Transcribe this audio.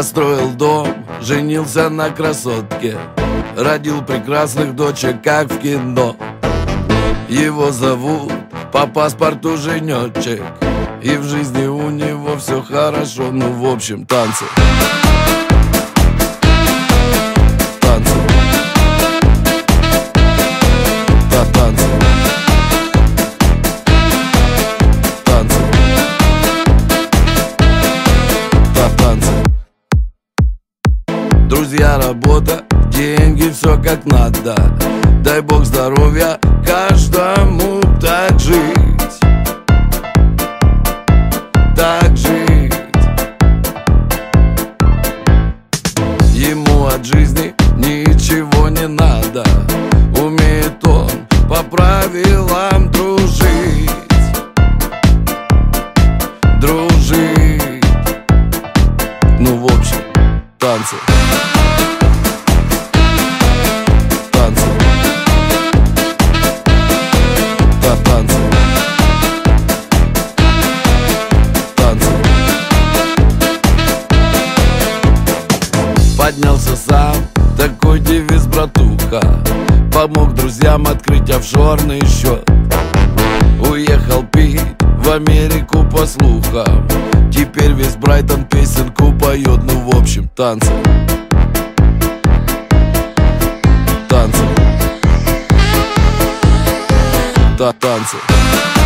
Построил дом, женился на красотке, родил прекрасных дочек, как в кино. Его зовут по паспорту Женечек, и в жизни у него все хорошо. Ну, в общем, танцы. Танцы. Танцы. Танцы. Танцы. Друзья, работа, деньги, все как надо. Дай бог здоровья каждому, так жить. Так жить. Ему от жизни ничего не надо. Умеет он по правилам дружить. Дружить. Ну, в общем, танцы. Танцы. Танцы. Танцы. Поднялся сам, такой девиз, братуха. Помог друзьям открыть офшорный счет. Уехал пить в Америку по слухам. Теперь весь Брайтон песенку поет. Ну, в общем, танцы. Танцы. Танцы.